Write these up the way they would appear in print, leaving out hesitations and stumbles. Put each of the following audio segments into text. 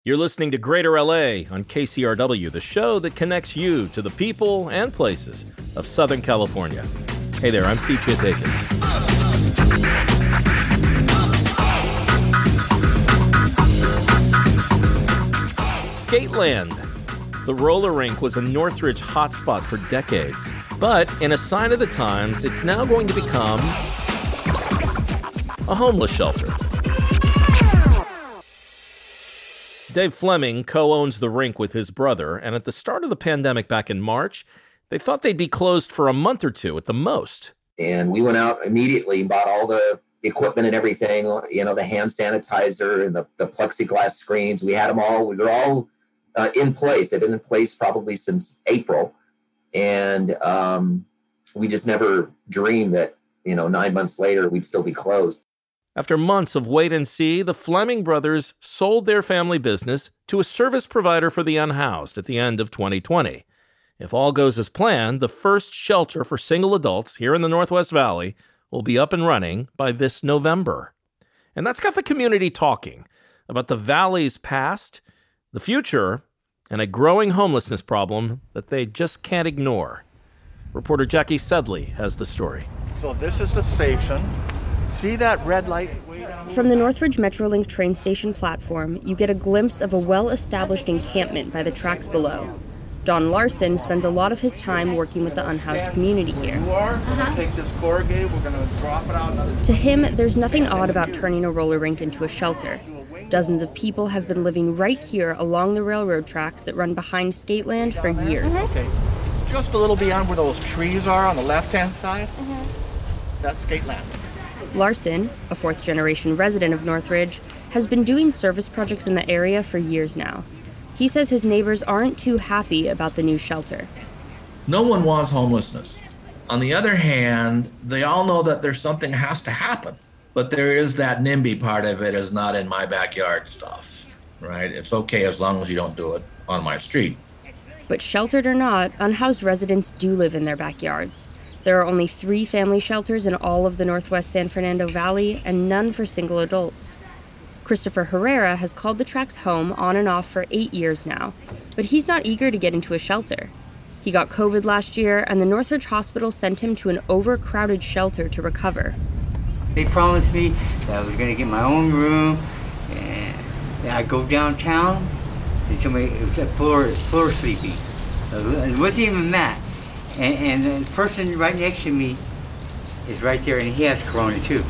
You're listening to Greater LA on KCRW, the show that connects you to the people and places of Southern California. Hey there, I'm Steve Chiatakis. Skateland. The roller rink was a Northridge hotspot for decades, but in a sign of the times, it's now going to become a homeless shelter. Dave Fleming co-owns the rink with his brother, and at the start of the pandemic back in March, they thought they'd be closed for a month or two at the most. And we went out immediately, bought all the equipment and everything, the hand sanitizer and the plexiglass screens. We had them all. We were all in place. They've been in place probably since April. And we just never dreamed that, 9 months later, we'd still be closed. After months of wait and see, the Fleming brothers sold their family business to a service provider for the unhoused at the end of 2020. If all goes as planned, the first shelter for single adults here in the Northwest Valley will be up and running by this November. And that's got the community talking about the Valley's past, the future, and a growing homelessness problem that they just can't ignore. Reporter Jackie Sedley has the story. So this is the station. See that red light? From the Northridge Metrolink train station platform, you get a glimpse of a well-established encampment by the tracks below. Don Larson spends a lot of his time working with the unhoused community here. Take this corrugated, we're going to drop it out. To him, there's nothing odd about turning a roller rink into a shelter. Dozens of people have been living right here along the railroad tracks that run behind Skateland for years. Okay, just a little beyond where those trees are on the left-hand side, that's Skateland. Larson, a fourth-generation resident of Northridge, has been doing service projects in the area for years now. He says his neighbors aren't too happy about the new shelter. No one wants homelessness. On the other hand, they all know that there's something has to happen. But there is that NIMBY part of it is not in my backyard stuff, right? It's okay as long as you don't do it on my street. But sheltered or not, unhoused residents do live in their backyards. There are only 3 family shelters in all of the Northwest San Fernando Valley and none for single adults. Christopher Herrera has called the tracks home on and off for 8 years now, but he's not eager to get into a shelter. He got COVID last year, and the Northridge Hospital sent him to an overcrowded shelter to recover. They promised me that I was going to get my own room, and I'd go downtown, and somebody, it was a floor sleeping. It wasn't even that. And the person right next to me is right there, and he has corona too.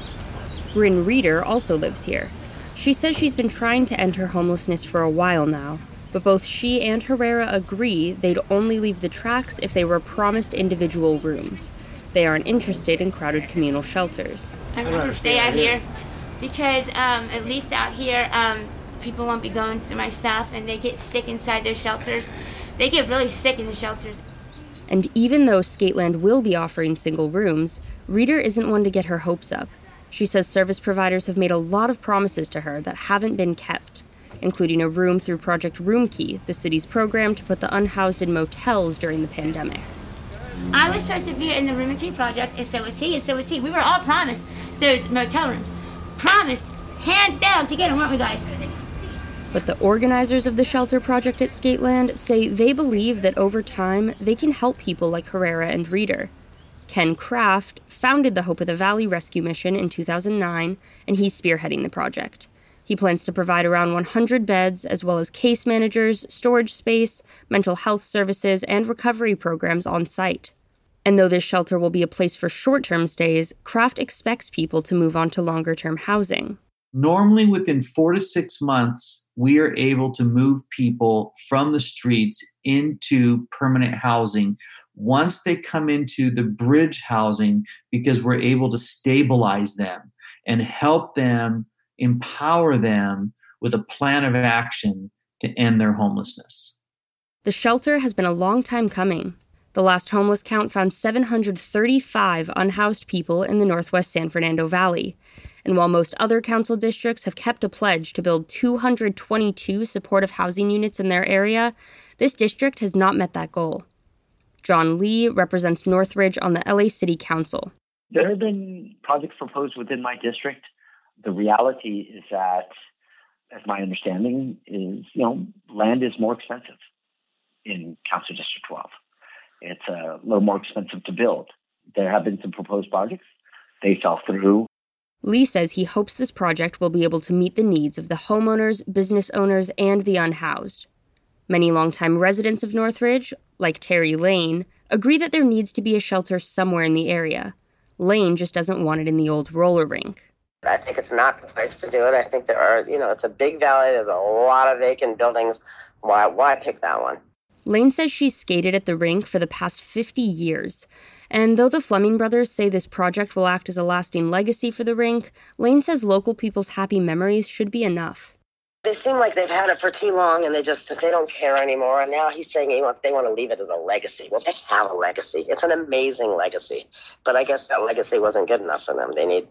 Bryn Reeder also lives here. She says she's been trying to end her homelessness for a while now, but both she and Herrera agree they'd only leave the tracks if they were promised individual rooms. They aren't interested in crowded communal shelters. I'm going to stay out here because at least out here, people won't be going to my stuff and they get sick inside their shelters. They get really sick in the shelters. And even though Skateland will be offering single rooms, Reeder isn't one to get her hopes up. She says service providers have made a lot of promises to her that haven't been kept, including a room through Project Roomkey, the city's program to put the unhoused in motels during the pandemic. I was supposed to be in the Roomkey project, and so was he, and so was he. We were all promised those motel rooms. Promised, hands down, to get them, weren't we, guys? But the organizers of the shelter project at Skateland say they believe that over time, they can help people like Herrera and Reeder. Ken Kraft founded the Hope of the Valley Rescue Mission in 2009, and he's spearheading the project. He plans to provide around 100 beds, as well as case managers, storage space, mental health services, and recovery programs on site. And though this shelter will be a place for short-term stays, Kraft expects people to move on to longer-term housing. Normally, within 4 to 6 months, we are able to move people from the streets into permanent housing once they come into the bridge housing, because we're able to stabilize them and help them, empower them with a plan of action to end their homelessness. The shelter has been a long time coming. The last homeless count found 735 unhoused people in the Northwest San Fernando Valley. And while most other council districts have kept a pledge to build 222 supportive housing units in their area, this district has not met that goal. John Lee represents Northridge on the LA City Council. There have been projects proposed within my district. The reality is that as my understanding is, land is more expensive in Council District 12. It's a little more expensive to build. There have been some proposed projects. They fell through. Lee says he hopes this project will be able to meet the needs of the homeowners, business owners, and the unhoused. Many longtime residents of Northridge, like Terry Lane, agree that there needs to be a shelter somewhere in the area. Lane just doesn't want it in the old roller rink. I think it's not the place to do it. I think there are, it's a big valley. There's a lot of vacant buildings. Why pick that one? Lane says she's skated at the rink for the past 50 years. And though the Fleming brothers say this project will act as a lasting legacy for the rink, Lane says local people's happy memories should be enough. They seem like they've had it for too long and they don't care anymore. And now he's saying they want to leave it as a legacy. Well, they have a legacy. It's an amazing legacy. But I guess that legacy wasn't good enough for them. They need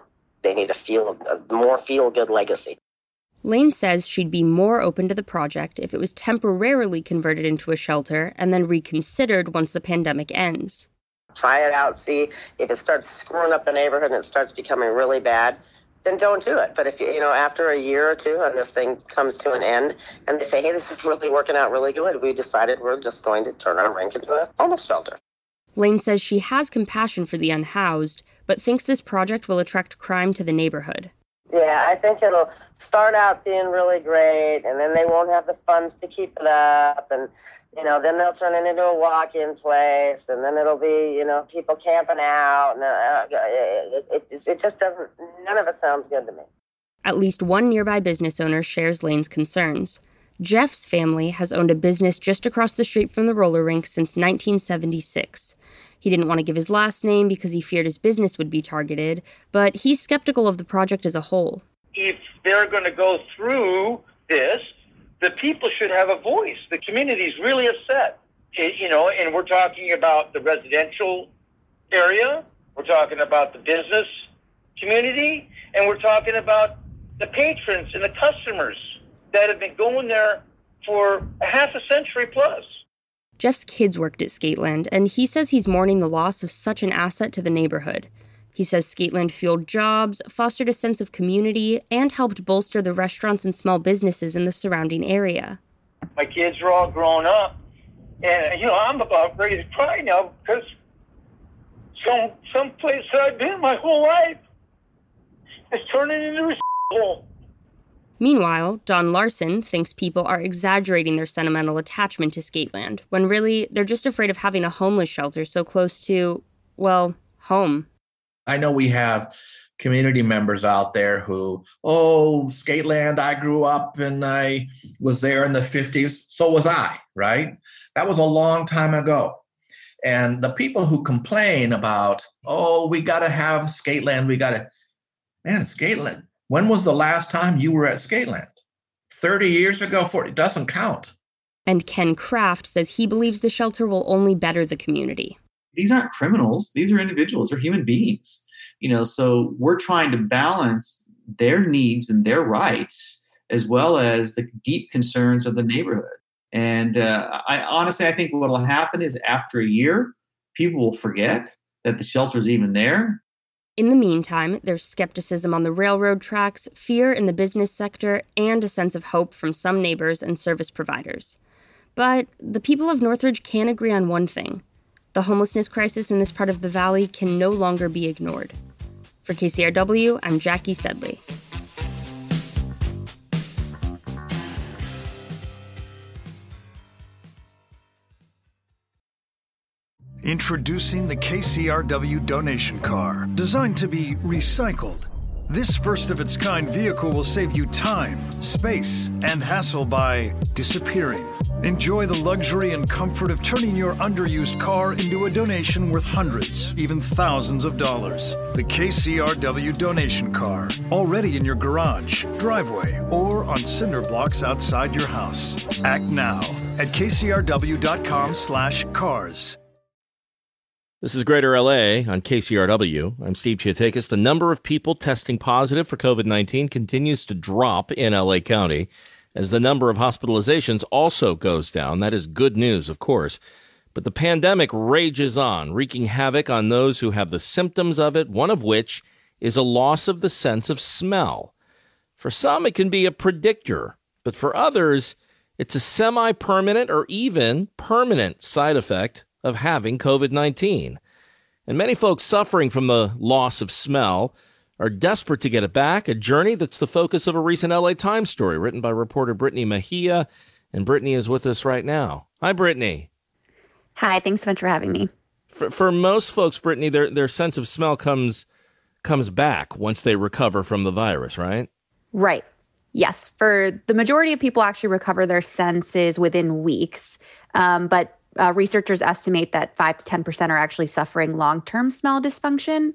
a more feel-good legacy. Lane says she'd be more open to the project if it was temporarily converted into a shelter and then reconsidered once the pandemic ends. Try it out, see if it starts screwing up the neighborhood and it starts becoming really bad, then don't do it. But if after a year or two and this thing comes to an end and they say, hey, this is really working out really good, we decided we're just going to turn our rink into a homeless shelter. Lane says she has compassion for the unhoused, but thinks this project will attract crime to the neighborhood. Yeah, I think it'll start out being really great, and then they won't have the funds to keep it up, and, then they'll turn it into a walk-in place, and then it'll be, people camping out, and it just doesn't, none of it sounds good to me. At least one nearby business owner shares Lane's concerns. Jeff's family has owned a business just across the street from the roller rink since 1976. He didn't want to give his last name because he feared his business would be targeted, but he's skeptical of the project as a whole. If they're going to go through this, the people should have a voice. The community's really upset, and we're talking about the residential area, we're talking about the business community, and we're talking about the patrons and the customers that have been going there for a half a century plus. Jeff's kids worked at Skateland, and he says he's mourning the loss of such an asset to the neighborhood. He says Skateland fueled jobs, fostered a sense of community, and helped bolster the restaurants and small businesses in the surrounding area. My kids are all grown up, and, I'm about ready to cry now because some place that I've been my whole life is turning into a hole. Meanwhile, Don Larson thinks people are exaggerating their sentimental attachment to Skateland, when really they're just afraid of having a homeless shelter so close to, home. I know we have community members out there who, Skateland, I grew up and I was there in the 50s. So was I, right? That was a long time ago. And the people who complain about, we got to have Skateland, Skateland. When was the last time you were at Skateland? 30 years ago? It doesn't count. And Ken Kraft says he believes the shelter will only better the community. These aren't criminals. These are individuals. They're human beings. So we're trying to balance their needs and their rights as well as the deep concerns of the neighborhood. And I think what will happen is after a year, people will forget that the shelter is even there. In the meantime, there's skepticism on the railroad tracks, fear in the business sector, and a sense of hope from some neighbors and service providers. But the people of Northridge can agree on one thing. The homelessness crisis in this part of the valley can no longer be ignored. For KCRW, I'm Jackie Sedley. Introducing the KCRW donation car, designed to be recycled. This first-of-its-kind vehicle will save you time, space, and hassle by disappearing. Enjoy the luxury and comfort of turning your underused car into a donation worth hundreds, even thousands of dollars. The KCRW donation car, already in your garage, driveway, or on cinder blocks outside your house. Act now at kcrw.com/cars. This is Greater LA on KCRW. I'm Steve Chiatakis. The number of people testing positive for COVID-19 continues to drop in LA County as the number of hospitalizations also goes down. That is good news, of course. But the pandemic rages on, wreaking havoc on those who have the symptoms of it, one of which is a loss of the sense of smell. For some, it can be a predictor, but for others, it's a semi-permanent or even permanent side effect of having COVID-19. And many folks suffering from the loss of smell are desperate to get it back, a journey that's the focus of a recent LA Times story written by reporter Brittany Mejia. And Brittany is with us right now. Hi, Brittany. Hi, thanks so much for having me. For most folks, Brittany, their sense of smell comes back once they recover from the virus, right? Right. Yes. For the majority of people actually recover their senses within weeks. But researchers estimate that 5 to 10% are actually suffering long-term smell dysfunction.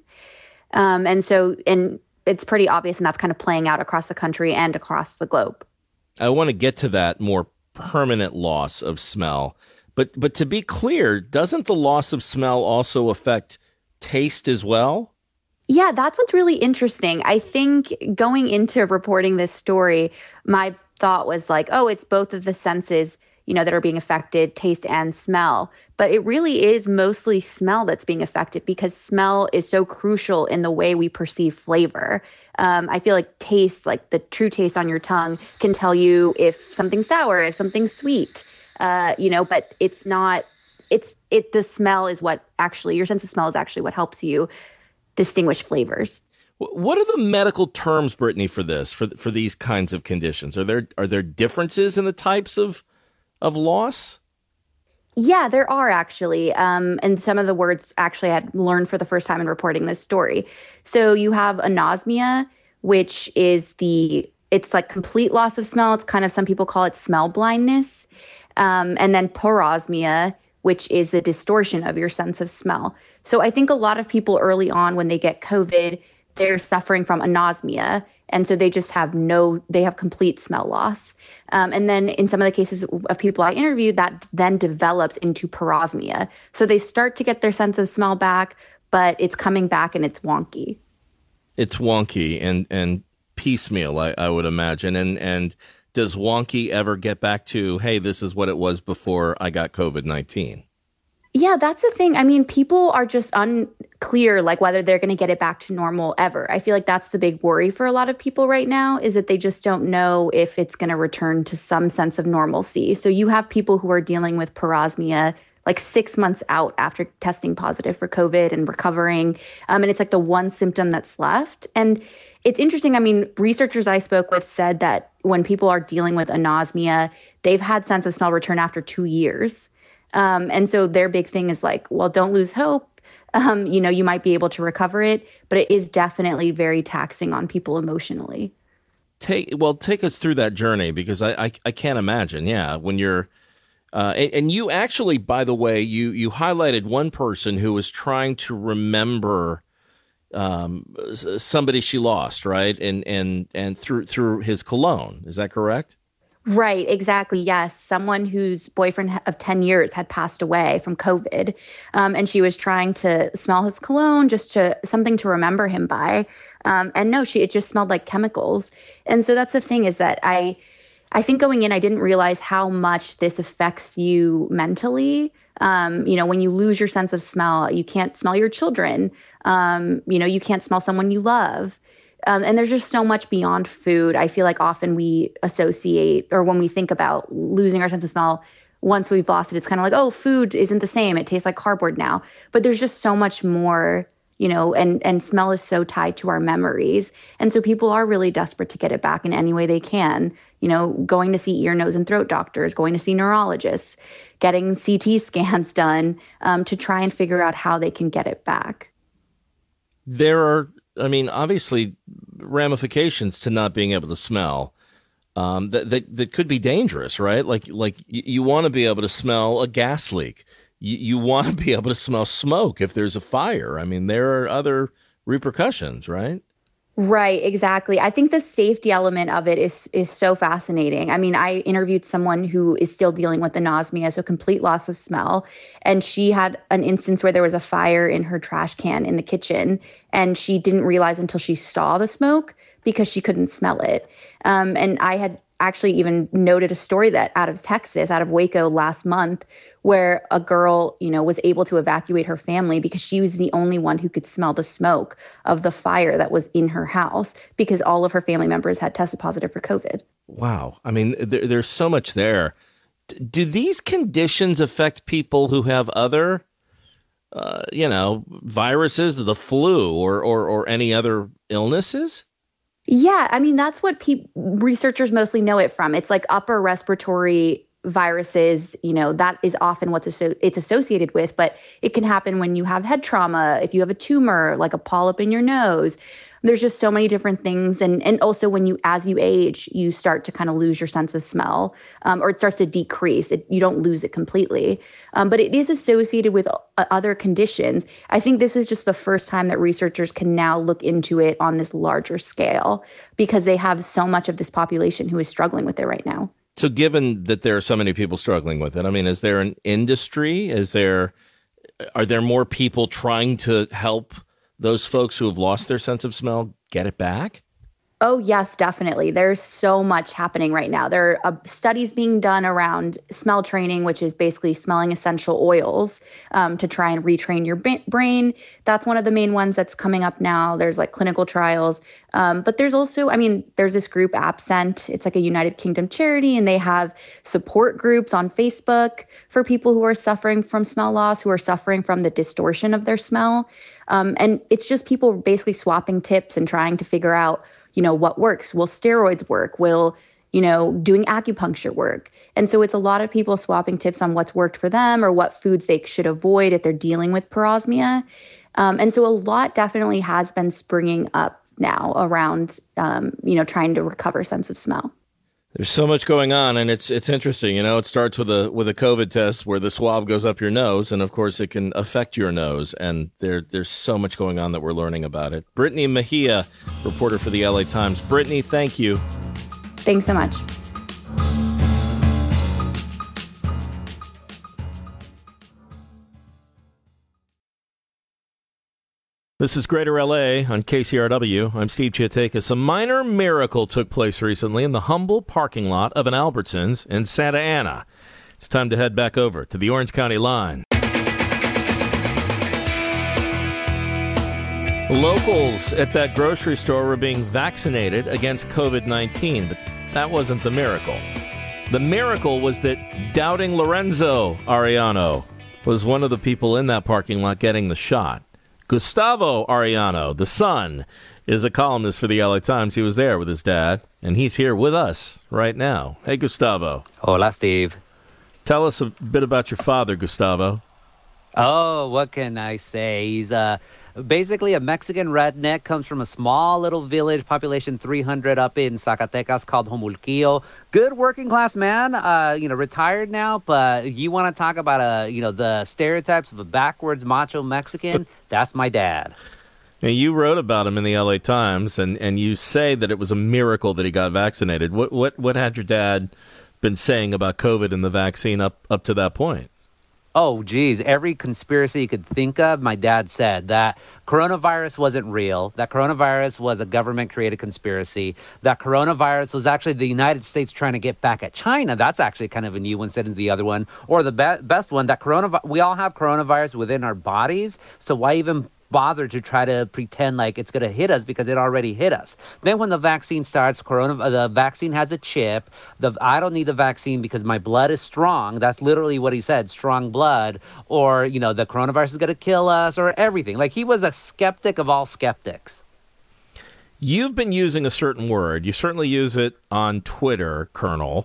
And it's pretty obvious, and that's kind of playing out across the country and across the globe. I want to get to that more permanent loss of smell. But to be clear, doesn't the loss of smell also affect taste as well? Yeah, that's what's really interesting. I think going into reporting this story, my thought was like, oh, it's both of the senses, that are being affected, taste and smell. But it really is mostly smell that's being affected because smell is so crucial in the way we perceive flavor. I feel like taste, like the true taste on your tongue, can tell you if something's sour, if something's sweet, but it's not, the smell is what actually, your sense of smell is actually what helps you distinguish flavors. What are the medical terms, Brittany, for this, for these kinds of conditions? Are there differences in the types of loss? Yeah, there are actually. And some of the words actually I had learned for the first time in reporting this story. So you have anosmia, which is it's like complete loss of smell. It's kind of, some people call it smell blindness. And then parosmia, which is a distortion of your sense of smell. So I think a lot of people early on when they get COVID, they're suffering from anosmia. And so they just have complete smell loss. And then in some of the cases of people I interviewed, that then develops into parosmia. So they start to get their sense of smell back, but it's coming back and it's wonky. It's wonky and piecemeal, I would imagine. And does wonky ever get back to, hey, this is what it was before I got COVID-19? Yeah, that's the thing. I mean, people are just unclear, like whether they're going to get it back to normal ever. I feel like that's the big worry for a lot of people right now, is that they just don't know if it's going to return to some sense of normalcy. So you have people who are dealing with parosmia like 6 months out after testing positive for COVID and recovering. And it's like the one symptom that's left. And it's interesting. I mean, researchers I spoke with said that when people are dealing with anosmia, they've had sense of smell return after 2 years. And so their big thing is like, well, don't lose hope. You might be able to recover it, but it is definitely very taxing on people emotionally. Take us through that journey, because I can't imagine. Yeah. When you're, and you actually, by the way, you highlighted one person who was trying to remember, somebody she lost, right? And through his cologne. Is that correct? Right, exactly. Yes. Someone whose boyfriend of 10 years had passed away from COVID. And she was trying to smell his cologne, just something to remember him by. And no, it just smelled like chemicals. And so that's the thing, is that I think going in, I didn't realize how much this affects you mentally. When you lose your sense of smell, you can't smell your children. You can't smell someone you love. And there's just so much beyond food. I feel like often we associate, or when we think about losing our sense of smell, once we've lost it, it's kind of like, oh, food isn't the same. It tastes like cardboard now. But there's just so much more, and smell is so tied to our memories. And so people are really desperate to get it back in any way they can, going to see ear, nose, and throat doctors, going to see neurologists, getting CT scans done to try and figure out how they can get it back. There are, obviously ramifications to not being able to smell that could be dangerous, right? Like you want to be able to smell a gas leak. You want to be able to smell smoke if there's a fire. There are other repercussions, right? Right, exactly. I think the safety element of it is so fascinating. I interviewed someone who is still dealing with anosmia, so complete loss of smell. And she had an instance where there was a fire in her trash can in the kitchen, and she didn't realize until she saw the smoke because she couldn't smell it. And I had actually even noted a story that out of Texas, out of Waco last month, where a girl, was able to evacuate her family because she was the only one who could smell the smoke of the fire that was in her house because all of her family members had tested positive for COVID. Wow. I mean, there's so much there. Do these conditions affect people who have other, viruses, the flu or any other illnesses? Yeah, I mean, that's what researchers mostly know it from. It's like upper respiratory viruses, that is often what it's associated with, but it can happen when you have head trauma, if you have a tumor, like a polyp in your nose. There's just so many different things. And also when as you age, you start to kind of lose your sense of smell, or it starts to decrease. You don't lose it completely. But it is associated with other conditions. I think this is just the first time that researchers can now look into it on this larger scale because they have so much of this population who is struggling with it right now. So given that there are so many people struggling with it, I mean, is there an industry? Are there more people trying to help those folks who have lost their sense of smell get it back? Oh, yes, definitely. There's so much happening right now. There are studies being done around smell training, which is basically smelling essential oils to try and retrain your brain. That's one of the main ones that's coming up now. There's like clinical trials. But there's also, there's this group Absent. It's like a United Kingdom charity, and they have support groups on Facebook for people who are suffering from smell loss, who are suffering from the distortion of their smell. And it's just people basically swapping tips and trying to figure out, what works. Will steroids work? Will, doing acupuncture work? And so it's a lot of people swapping tips on what's worked for them or what foods they should avoid if they're dealing with parosmia. And so a lot definitely has been springing up now around, trying to recover sense of smell. There's so much going on, and it's interesting. It starts with a COVID test where the swab goes up your nose, and of course it can affect your nose. And there's so much going on that we're learning about it. Brittany Mejia, reporter for the LA Times. Brittany, thank you. Thanks so much. This is Greater LA on KCRW. I'm Steve Chiatakis. A minor miracle took place recently in the humble parking lot of an Albertsons in Santa Ana. It's time to head back over to the Orange County line. Locals at that grocery store were being vaccinated against COVID-19, but that wasn't the miracle. The miracle was that doubting Lorenzo Ariano was one of the people in that parking lot getting the shot. Gustavo Ariano, the son, is a columnist for the LA Times. He was there with his dad, and he's here with us right now. Hey, Gustavo. Hola, Steve. Tell us a bit about your father, Gustavo. Oh, what can I say? He's basically a Mexican redneck, comes from a small little village, population 300 up in Zacatecas called Homulquillo. Good working class man, retired now, but you want to talk about, the stereotypes of a backwards macho Mexican? That's my dad. Now, you wrote about him in the LA Times, and you say that it was a miracle that he got vaccinated. What had your dad been saying about COVID and the vaccine up to that point? Oh, geez. Every conspiracy you could think of, my dad said that coronavirus wasn't real, that coronavirus was a government-created conspiracy, that coronavirus was actually the United States trying to get back at China. That's actually kind of a new one, said in the other one. Or the best one, that we all have coronavirus within our bodies, so why even bother to try to pretend like it's going to hit us because it already hit us. Then when the vaccine starts, the vaccine has a chip. I don't need the vaccine because my blood is strong. That's literally what he said, strong blood. Or, the coronavirus is going to kill us or everything. Like, he was a skeptic of all skeptics. You've been using a certain word. You certainly use it on Twitter, Colonel.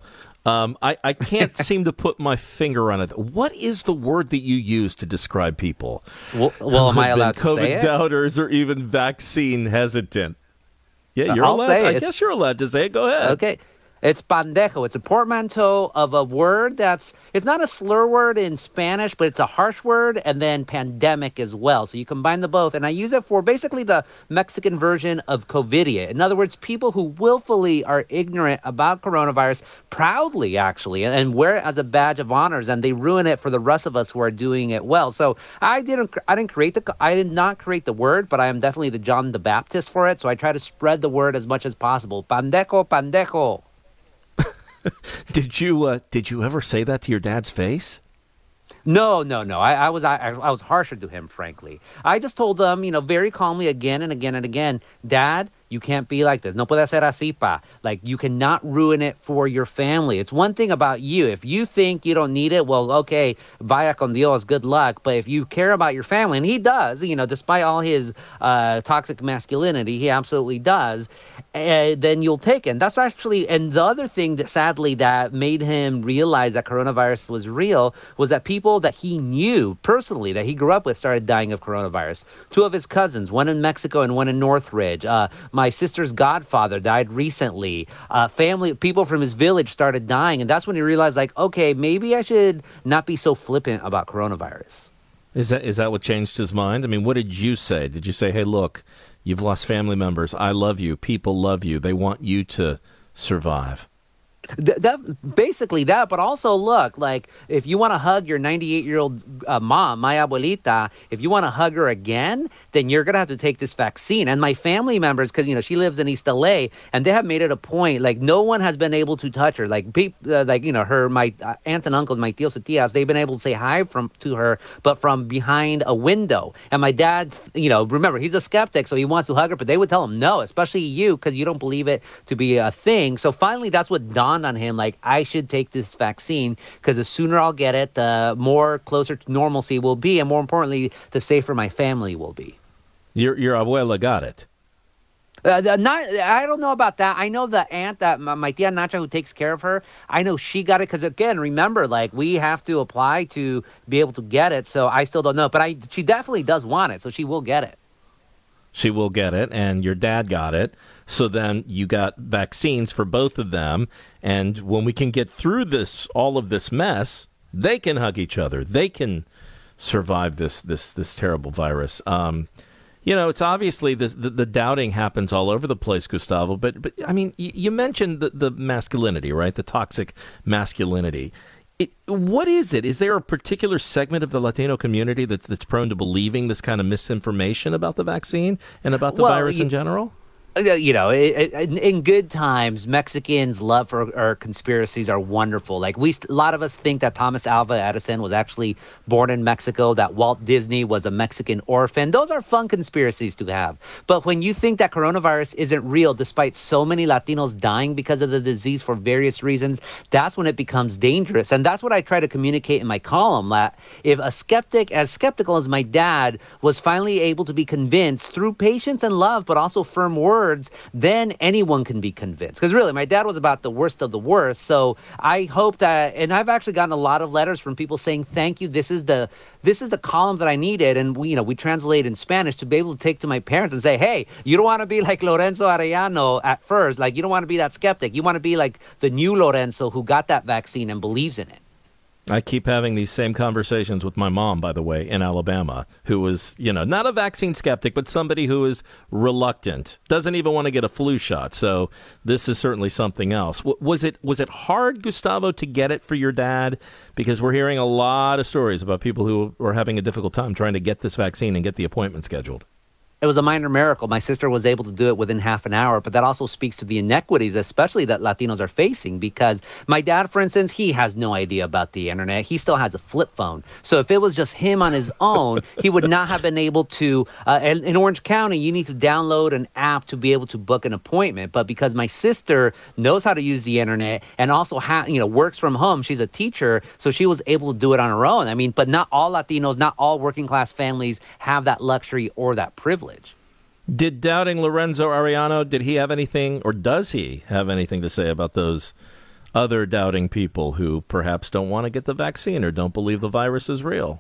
I can't seem to put my finger on it. What is the word that you use to describe people? Well, am I allowed to say it? COVID doubters or even vaccine hesitant? Yeah, you're allowed. I guess you're allowed to say it. Go ahead. Okay. It's pandejo. It's a portmanteau of a word it's not a slur word in Spanish, but it's a harsh word, and then pandemic as well. So you combine the both, and I use it for basically the Mexican version of COVIDia. In other words, people who willfully are ignorant about coronavirus, proudly actually, and wear it as a badge of honors, and they ruin it for the rest of us who are doing it well. So I did not create the word, but I am definitely the John the Baptist for it. So I try to spread the word as much as possible. Pandejo, pandejo. Did you ever say that to your dad's face? No. I was harsher to him, frankly. I just told them, very calmly again and again and again, Dad, you can't be like this. No puede ser así, pa. Like, you cannot ruin it for your family. It's one thing about you. If you think you don't need it, well, okay, vaya con Dios, good luck. But if you care about your family, and he does, despite all his toxic masculinity, he absolutely does, then you'll take it. That's actually, and the other thing that sadly that made him realize that coronavirus was real was that people that he knew personally, that he grew up with, started dying of coronavirus. 2 of his cousins, one in Mexico and one in Northridge. My sister's godfather died recently. People from his village started dying. And that's when he realized, like, okay, maybe I should not be so flippant about coronavirus. Is that what changed his mind? I mean, what did you say? Did you say, hey, look, you've lost family members. I love you. People love you. They want you to survive. Basically that, but also look, like, if you want to hug your 98-year-old mom, my abuelita, if you want to hug her again, then you're gonna have to take this vaccine. And my family members, because she lives in East LA, and they have made it a point, like, no one has been able to touch her, like my aunts and uncles, my tios and tias, they've been able to say hi to her, but from behind a window. And my dad, remember, he's a skeptic, so he wants to hug her, but they would tell him no, especially you, because you don't believe it to be a thing. So finally, that's what dawned on him, like, I should take this vaccine, because the sooner I'll get it, the more closer to normalcy will be, and more importantly, the safer my family will be. Your abuela got it. I don't know about that. I know the aunt, that my tia Nacha, who takes care of her, I know she got it, because again, remember, like, we have to apply to be able to get it, so I still don't know, but she definitely does want it, so she will get it. She will get it, and your dad got it. So then you got vaccines for both of them. And when we can get through all of this mess, they can hug each other. They can survive this terrible virus. It's obviously the doubting happens all over the place, Gustavo. But I mean, you mentioned the masculinity, right? The toxic masculinity. What is it? Is there a particular segment of the Latino community that's prone to believing this kind of misinformation about the vaccine and about the virus in general? In good times, Mexicans' love for our conspiracies are wonderful. Like, a lot of us think that Thomas Alva Edison was actually born in Mexico, that Walt Disney was a Mexican orphan. Those are fun conspiracies to have. But when you think that coronavirus isn't real, despite so many Latinos dying because of the disease for various reasons, that's when it becomes dangerous. And that's what I try to communicate in my column, that if a skeptic, as skeptical as my dad, was finally able to be convinced through patience and love, but also firm words, then anyone can be convinced. Because really, my dad was about the worst of the worst. So I hope that, and I've actually gotten a lot of letters from people saying, thank you, this is the column that I needed. And we translate in Spanish to be able to take to my parents and say, hey, you don't want to be like Lorenzo Arellano at first. Like, you don't want to be that skeptic. You want to be like the new Lorenzo who got that vaccine and believes in it. I keep having these same conversations with my mom, by the way, in Alabama, who was, not a vaccine skeptic, but somebody who is reluctant, doesn't even want to get a flu shot. So this is certainly something else. Was it hard, Gustavo, to get it for your dad? Because we're hearing a lot of stories about people who are having a difficult time trying to get this vaccine and get the appointment scheduled. It was a minor miracle. My sister was able to do it within half an hour, but that also speaks to the inequities, especially that Latinos are facing, because my dad, for instance, he has no idea about the internet. He still has a flip phone. So if it was just him on his own, he would not have been able to, in Orange County, you need to download an app to be able to book an appointment. But because my sister knows how to use the internet and also works from home, she's a teacher, so she was able to do it on her own. I mean, but not all Latinos, not all working class families have that luxury or that privilege. Did doubting Lorenzo Arellano, did he have anything, or does he have anything to say about those other doubting people who perhaps don't want to get the vaccine or don't believe the virus is real?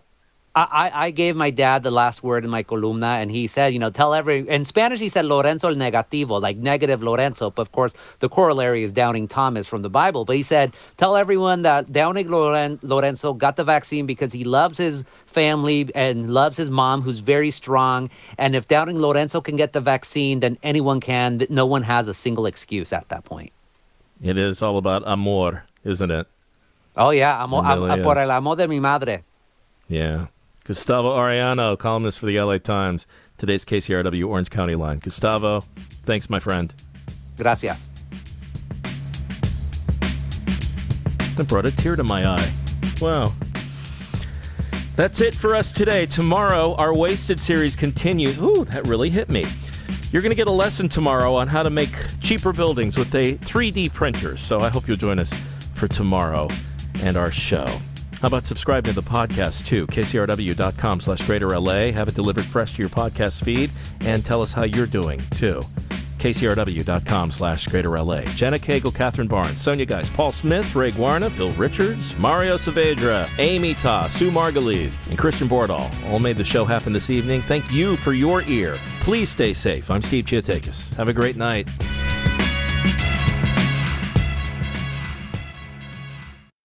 I gave my dad the last word in my columna, and he said, in Spanish he said Lorenzo el negativo, like negative Lorenzo, but of course the corollary is doubting Thomas from the Bible. But he said, tell everyone that doubting Lorenzo got the vaccine because he loves his family and loves his mom, who's very strong. And if doubting Lorenzo can get the vaccine, then anyone can. No one has a single excuse at that point. It is all about amor, isn't it? Oh, yeah. Really por el amor de mi madre. Yeah. Gustavo Arellano, columnist for the LA Times, today's KCRW Orange County line. Gustavo, thanks, my friend. Gracias. That brought a tear to my eye. Wow. That's it for us today. Tomorrow, our Wasted series continues. Ooh, that really hit me. You're going to get a lesson tomorrow on how to make cheaper buildings with a 3D printer. So I hope you'll join us for tomorrow and our show. How about subscribing to the podcast, too? KCRW.com/GreaterLA. Have it delivered fresh to your podcast feed. And tell us how you're doing, too. KCRW.com/GreaterLA. Jenna Cagle, Catherine Barnes, Sonia Geis, Paul Smith, Ray Guarna, Phil Richards, Mario Saavedra, Amy Ta, Sue Margulies, and Christian Bordahl all made the show happen this evening. Thank you for your ear. Please stay safe. I'm Steve Chiatakis. Have a great night.